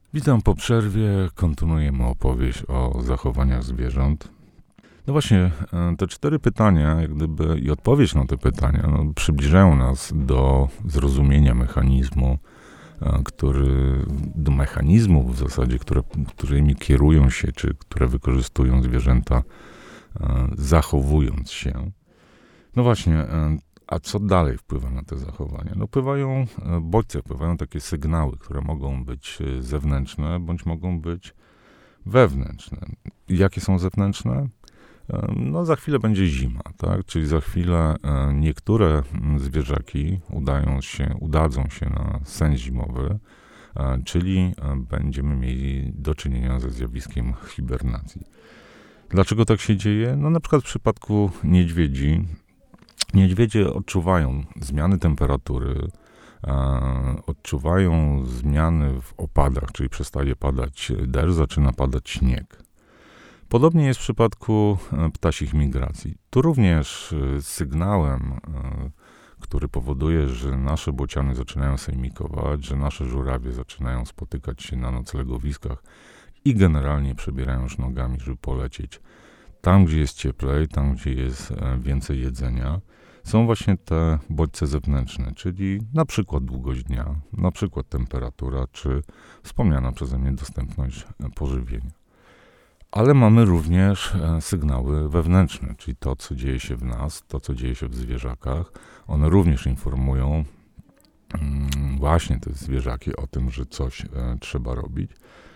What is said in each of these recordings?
Witam po przerwie. Kontynuujemy opowieść o zachowaniach zwierząt. No właśnie, te 4 pytania, jak gdyby, i odpowiedź na te pytania, przybliżają nas do zrozumienia mechanizmu, do mechanizmów w zasadzie, którymi kierują się, czy które wykorzystują zwierzęta, zachowując się. No właśnie, a co dalej wpływa na te zachowania? No wpływają bodźce, wpływają takie sygnały, które mogą być zewnętrzne, bądź mogą być wewnętrzne. Jakie są zewnętrzne? No za chwilę będzie zima, tak? Czyli za chwilę niektóre zwierzaki udadzą się na sen zimowy, czyli będziemy mieli do czynienia ze zjawiskiem hibernacji. Dlaczego tak się dzieje? No na przykład w przypadku niedźwiedzi. Niedźwiedzie odczuwają zmiany temperatury, odczuwają zmiany w opadach, czyli przestaje padać deszcz, zaczyna padać śnieg. Podobnie jest w przypadku ptasich migracji. Tu również sygnałem, który powoduje, że nasze bociany zaczynają sejmikować, że nasze żurawie zaczynają spotykać się na noclegowiskach i generalnie przebierają już nogami, żeby polecieć tam, gdzie jest cieplej, tam, gdzie jest więcej jedzenia. Są właśnie te bodźce zewnętrzne, czyli na przykład długość dnia, na przykład temperatura, czy wspomniana przeze mnie dostępność pożywienia. Ale mamy również sygnały wewnętrzne, czyli to, co dzieje się w nas, to, co dzieje się w zwierzakach. One również informują właśnie te zwierzaki o tym, że coś trzeba robić.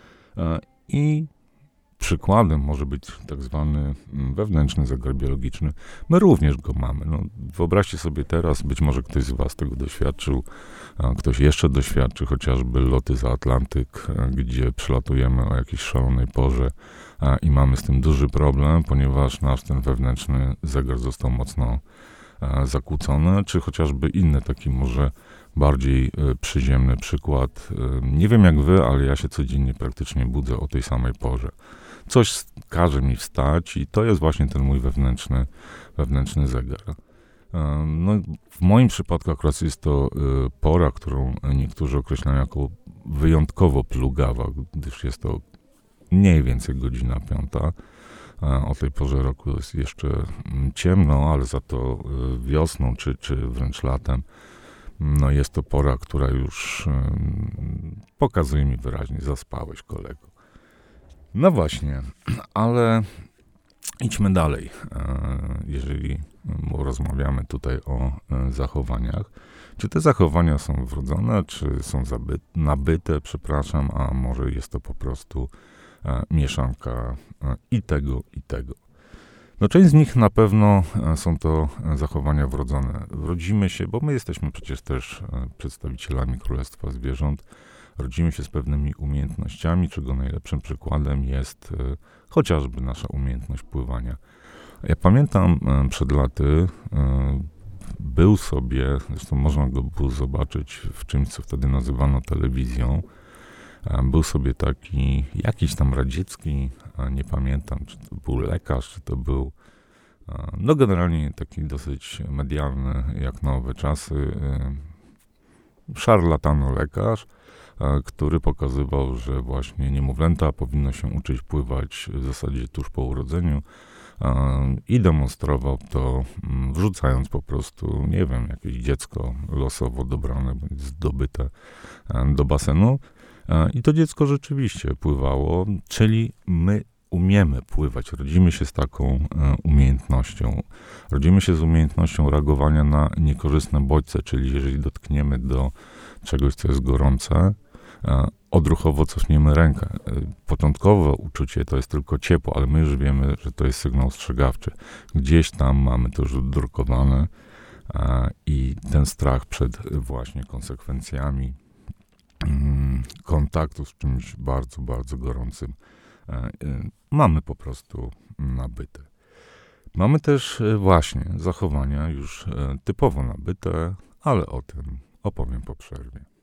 I przykładem może być tak zwany wewnętrzny zegar biologiczny. My również go mamy. No, wyobraźcie sobie teraz, być może ktoś z was tego doświadczył, ktoś jeszcze doświadczy, chociażby loty za Atlantyk, gdzie przelatujemy o jakiejś szalonej porze i mamy z tym duży problem, ponieważ nasz ten wewnętrzny zegar został mocno zakłócony, czy chociażby inny taki może bardziej przyziemny przykład. Nie wiem jak wy, ale ja się codziennie praktycznie budzę o tej samej porze. Coś każe mi wstać i to jest właśnie ten mój wewnętrzny zegar. No, w moim przypadku akurat jest to pora, którą niektórzy określają jako wyjątkowo plugawa, gdyż jest to mniej więcej godzina 5. O tej porze roku jest jeszcze ciemno, ale za to wiosną czy wręcz latem no jest to pora, która już pokazuje mi wyraźnie, zaspałeś kolego. No właśnie, ale idźmy dalej, jeżeli rozmawiamy tutaj o zachowaniach. Czy te zachowania są wrodzone, czy są nabyte, a może jest to po prostu mieszanka i tego, i tego. No część z nich na pewno są to zachowania wrodzone. Rodzimy się, bo my jesteśmy przecież też przedstawicielami Królestwa Zwierząt, rodzimy się z pewnymi umiejętnościami, czego najlepszym przykładem jest chociażby nasza umiejętność pływania. Ja pamiętam przed laty był sobie, zresztą można go było zobaczyć w czymś, co wtedy nazywano telewizją, był sobie taki jakiś tam radziecki, nie pamiętam, czy to był lekarz, czy to był, no generalnie taki dosyć medialny, jak na owe czasy, szarlatano lekarz, który pokazywał, że właśnie niemowlęta powinno się uczyć pływać w zasadzie tuż po urodzeniu i demonstrował to, wrzucając po prostu, nie wiem, jakieś dziecko losowo dobrane, bądź zdobyte do basenu. I to dziecko rzeczywiście pływało, czyli my umiemy pływać, rodzimy się z taką umiejętnością. Rodzimy się z umiejętnością reagowania na niekorzystne bodźce, czyli jeżeli dotkniemy do czegoś, co jest gorące, odruchowo cofniemy rękę. Początkowe uczucie to jest tylko ciepło, ale my już wiemy, że to jest sygnał ostrzegawczy. Gdzieś tam mamy to już drukowane i ten strach przed właśnie konsekwencjami kontaktu z czymś bardzo, bardzo gorącym mamy po prostu nabyte. Mamy też właśnie zachowania już typowo nabyte, ale o tym opowiem po przerwie.